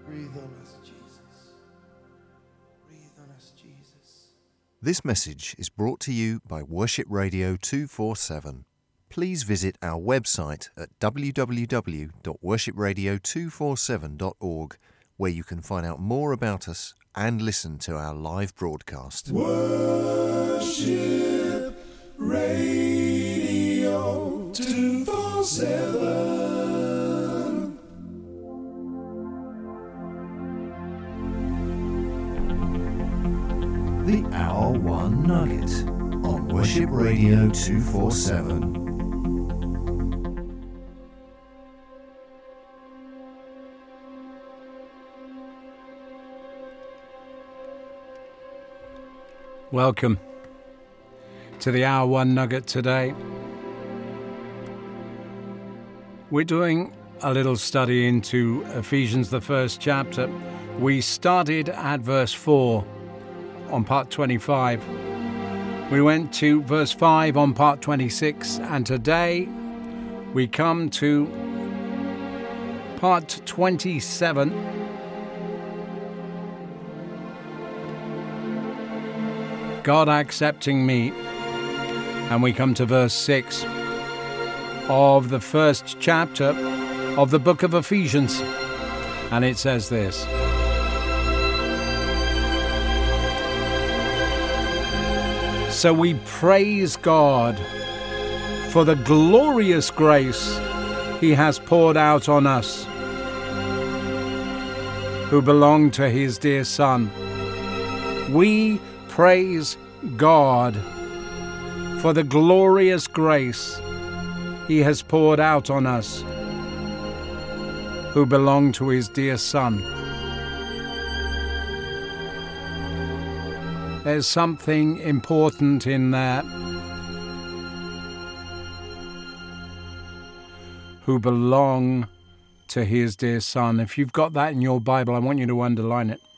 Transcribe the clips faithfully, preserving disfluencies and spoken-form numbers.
Breathe on us, Jesus. Breathe on us, Jesus. This message is brought to you by Worship Radio two forty-seven. Please visit our website at w w w dot worship radio two forty-seven dot org, where you can find out more about us and listen to our live broadcast. Worship Radio two forty-seven. The Hour One Nugget on Worship Radio two forty-seven. Welcome to the Hour One Nugget today. We're doing a little study into Ephesians, the first chapter. We started at verse four on part twenty-five. We went to verse five on part twenty-six, and today we come to part twenty-seven. God accepting me. And we come to verse six of the first chapter of the book of Ephesians. And it says this: So we praise God for the glorious grace He has poured out on us, who belong to His dear Son. We praise God for the glorious grace He has poured out on us, who belong to His dear Son. There's something important in that. Who belong to His dear Son. If you've got that in your Bible, I want you to underline it.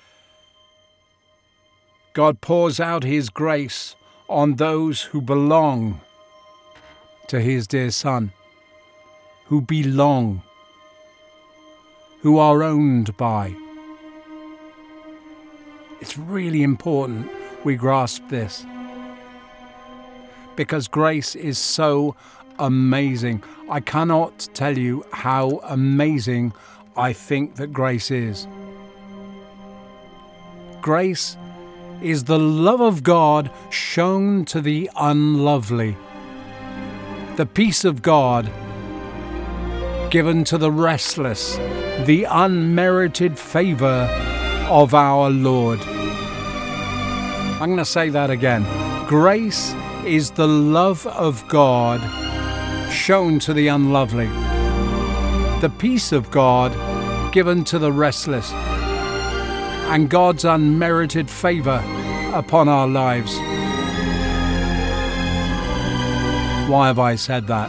God pours out His grace on those who belong to His dear Son, who belong, who are owned by. It's really important we grasp this, because grace is so amazing. I cannot tell you how amazing I think that grace is. Grace is the love of God shown to the unlovely, the peace of God given to the restless, the unmerited favor of our Lord. I'm going to say that again. Grace is the love of God shown to the unlovely, the peace of God given to the restless, and God's unmerited favor upon our lives. Why have I said that?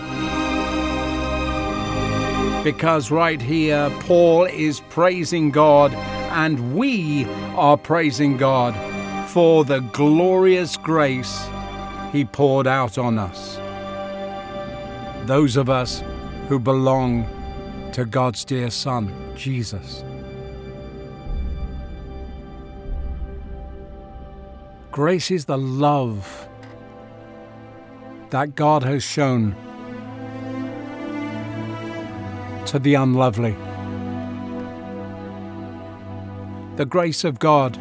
Because right here, Paul is praising God, and we are praising God for the glorious grace He poured out on us. Those of us who belong to God's dear Son, Jesus. Grace is the love that God has shown to the unlovely. The grace of God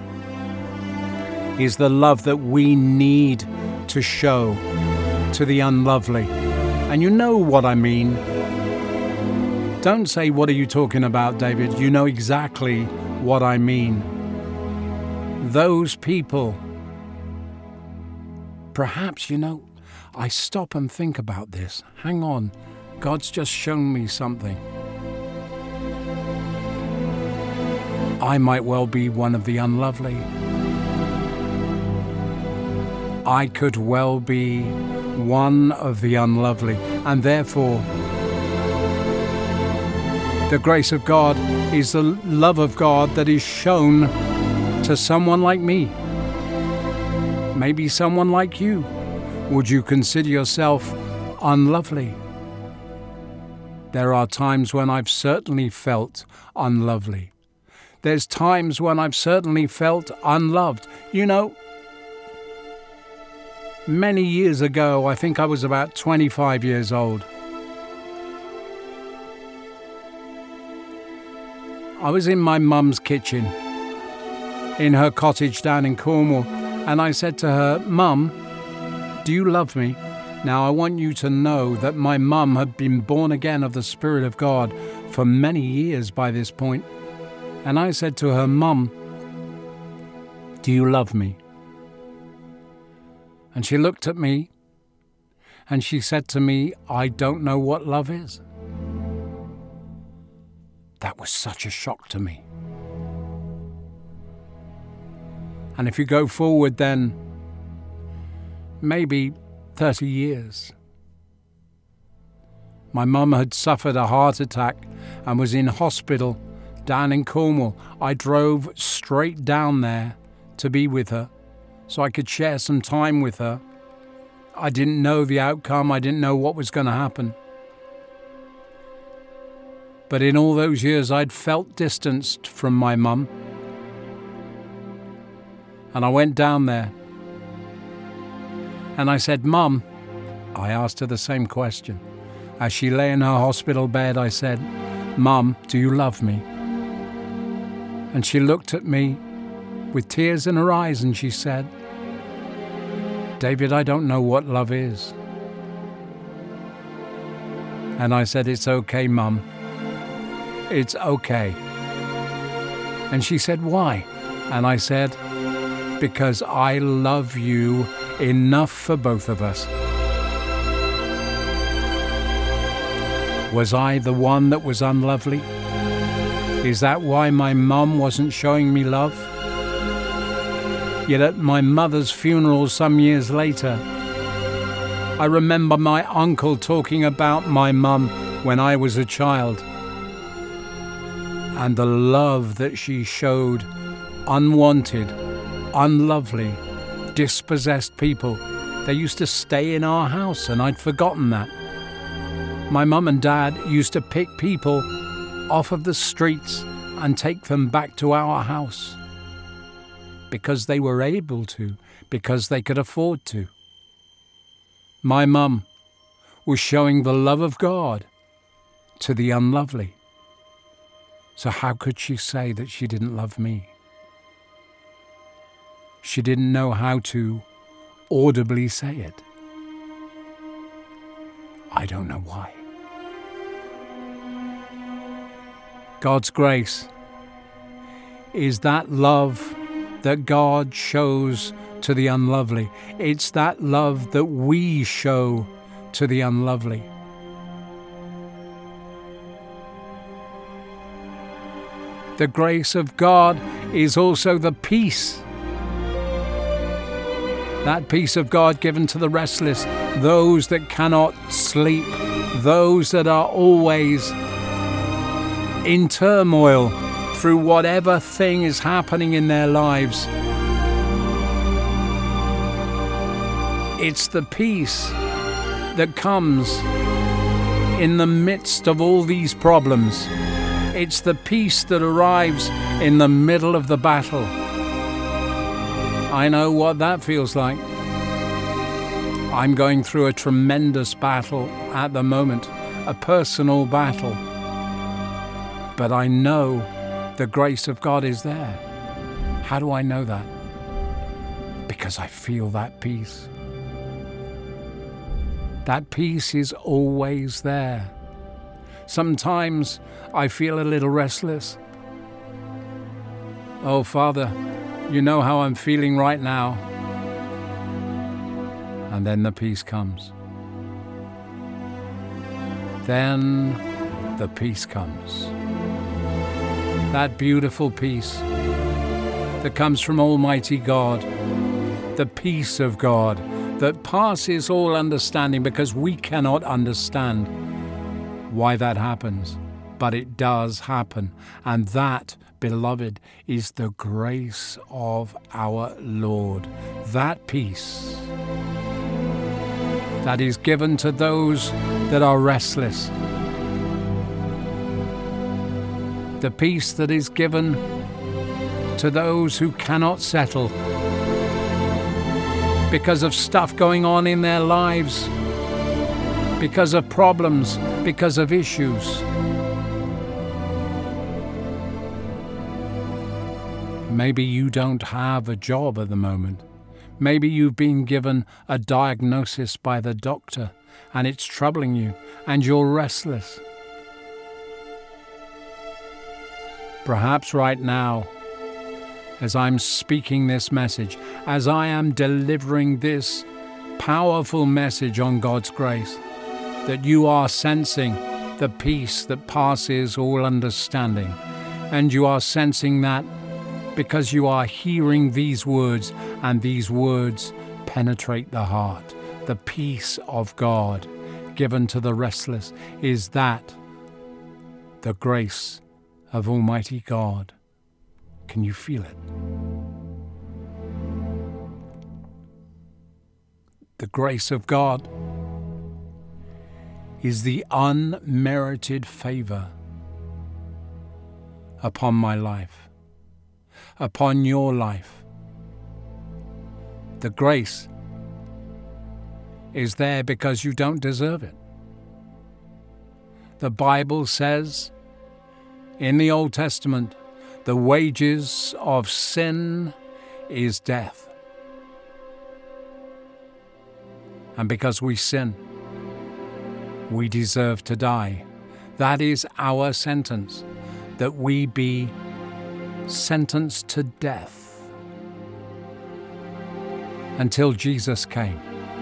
is the love that we need to show to the unlovely. And you know what I mean. Don't say, "What are you talking about, David?" You know exactly what I mean. Those people, perhaps, you know, I stop and think about this. Hang on, God's just shown me something. I might well be one of the unlovely. I could well be one of the unlovely, and therefore the grace of God is the love of God that is shown to someone like me, maybe someone like you. Would you consider yourself unlovely? There are times when I've certainly felt unlovely. There's times when I've certainly felt unloved. You know, many years ago, I think I was about twenty-five years old, I was in my mum's kitchen in her cottage down in Cornwall, and I said to her, "Mum, do you love me?" Now, I want you to know that my mum had been born again of the Spirit of God for many years by this point. And I said to her, "Mum, do you love me?" And she looked at me and she said to me, "I don't know what love is." That was such a shock to me. And if you go forward then, maybe thirty years, my mum had suffered a heart attack and was in hospital down in Cornwall. I drove straight down there to be with her so I could share some time with her. I didn't know the outcome. I didn't know what was going to happen. But in all those years, I'd felt distanced from my mum. And I went down there and I said, "Mum," I asked her the same question. As she lay in her hospital bed, I said, "Mum, do you love me?" And she looked at me with tears in her eyes and she said, "David, I don't know what love is." And I said, "It's okay, Mum. It's okay." And she said, "Why?" And I said, "Because I love you enough for both of us." Was I the one that was unlovely? Is that why my mum wasn't showing me love? Yet at my mother's funeral some years later, I remember my uncle talking about my mum when I was a child and the love that she showed unwanted, unlovely, dispossessed people. They used to stay in our house and I'd forgotten that. My mum and dad used to pick people off of the streets and take them back to our house because they were able to, because they could afford to. My mum was showing the love of God to the unlovely. So how could she say that she didn't love me? She didn't know how to audibly say it. I don't know why. God's grace is that love that God shows to the unlovely. It's that love that we show to the unlovely. The grace of God is also the peace. That peace of God given to the restless, those that cannot sleep, those that are always in turmoil through whatever thing is happening in their lives. It's the peace that comes in the midst of all these problems. It's the peace that arrives in the middle of the battle. I know what that feels like. I'm going through a tremendous battle at the moment, a personal battle. But I know the grace of God is there. How do I know that? Because I feel that peace. That peace is always there. Sometimes I feel a little restless. Oh, Father, you know how I'm feeling right now. And then the peace comes. Then the peace comes. That beautiful peace that comes from Almighty God, the peace of God that passes all understanding, because we cannot understand why that happens, but it does happen. And that, beloved, is the grace of our Lord. That peace that is given to those that are restless. The peace that is given to those who cannot settle because of stuff going on in their lives, because of problems, because of issues. Maybe you don't have a job at the moment. Maybe you've been given a diagnosis by the doctor and it's troubling you and you're restless. Perhaps right now, as I'm speaking this message, as I am delivering this powerful message on God's grace, that you are sensing the peace that passes all understanding, and you are sensing that because you are hearing these words, and these words penetrate the heart. The peace of God given to the restless is that the grace of Almighty God. Can you feel it? The grace of God is the unmerited favor upon my life, upon your life. The grace is there because you don't deserve it. The Bible says in the Old Testament, the wages of sin is death. And because we sin, we deserve to die. That is our sentence, that we be sentenced to death until Jesus came.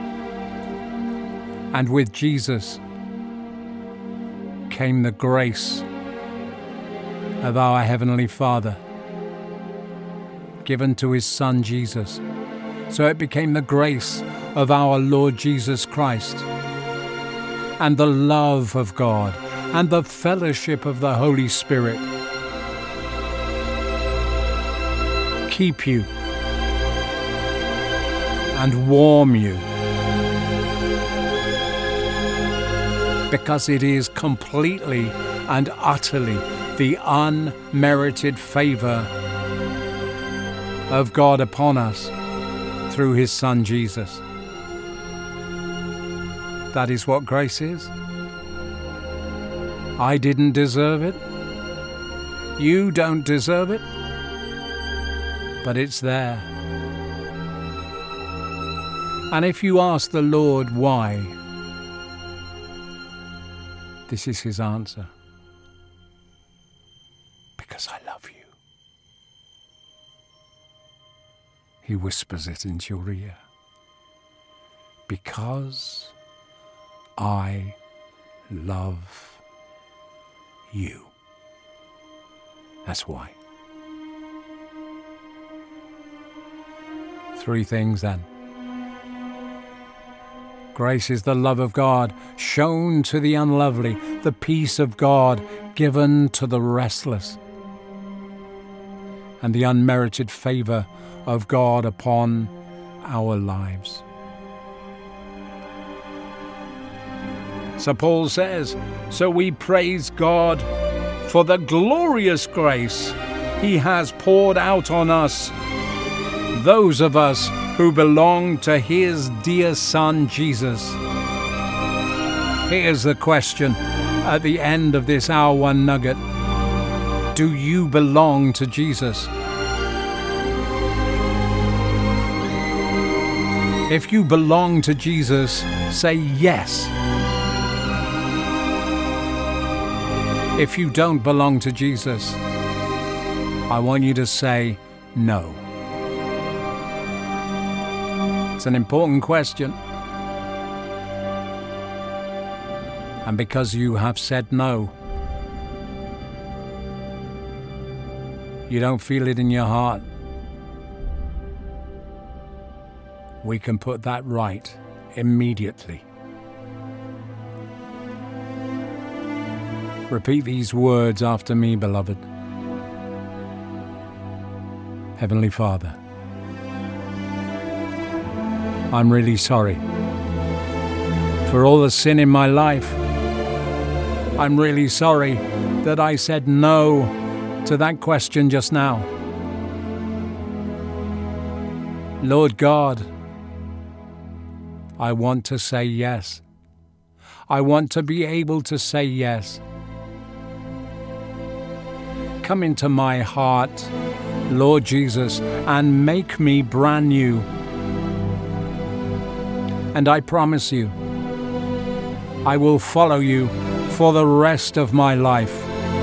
And with Jesus came the grace of our Heavenly Father, given to His Son Jesus. So it became the grace of our Lord Jesus Christ, and the love of God, and the fellowship of the Holy Spirit keep you and warm you, because it is completely and utterly the unmerited favor of God upon us through His Son Jesus. That is what grace is. I didn't deserve it. You don't deserve it. But it's there. And if you ask the Lord why, this is His answer. Because I love you. He whispers it into your ear. Because I love you. That's why. Three things then. Grace is the love of God shown to the unlovely, the peace of God given to the restless, and the unmerited favor of God upon our lives. So Paul says, so we praise God for the glorious grace He has poured out on us, those of us who belong to His dear Son Jesus. Here's the question at the end of this Hour One Nugget. Do you belong to Jesus? If you belong to Jesus, say yes. If you don't belong to Jesus, I want you to say no. It's an important question. And because you have said no, you don't feel it in your heart, we can put that right immediately. Repeat these words after me, beloved. Heavenly Father, I'm really sorry for all the sin in my life. I'm really sorry that I said no to that question just now. Lord God, I want to say yes. I want to be able to say yes. Come into my heart, Lord Jesus, and make me brand new. And I promise you, I will follow you for the rest of my life.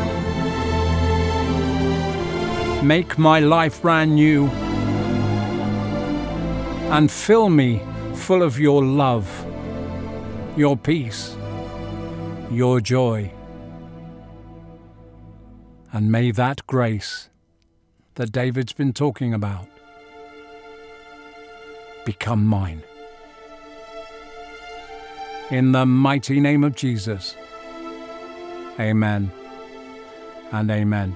Make my life brand new and fill me full of your love, your peace, your joy. And may that grace that David's been talking about become mine. In the mighty name of Jesus, amen and amen.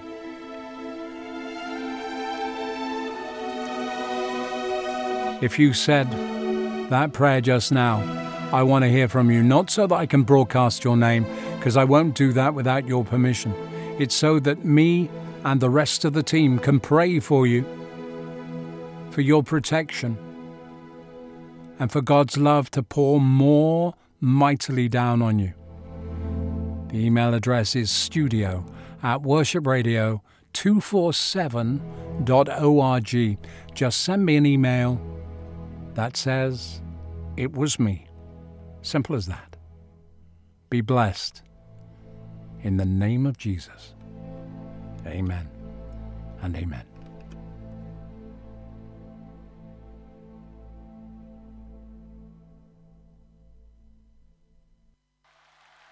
If you said that prayer just now, I want to hear from you, not so that I can broadcast your name, because I won't do that without your permission. It's so that me and the rest of the team can pray for you, for your protection, and for God's love to pour more mightily down on you. The email address is studio at worship radio two forty-seven dot org. Just send me an email that says, "It was me." Simple as that. Be blessed. In the name of Jesus. Amen and amen.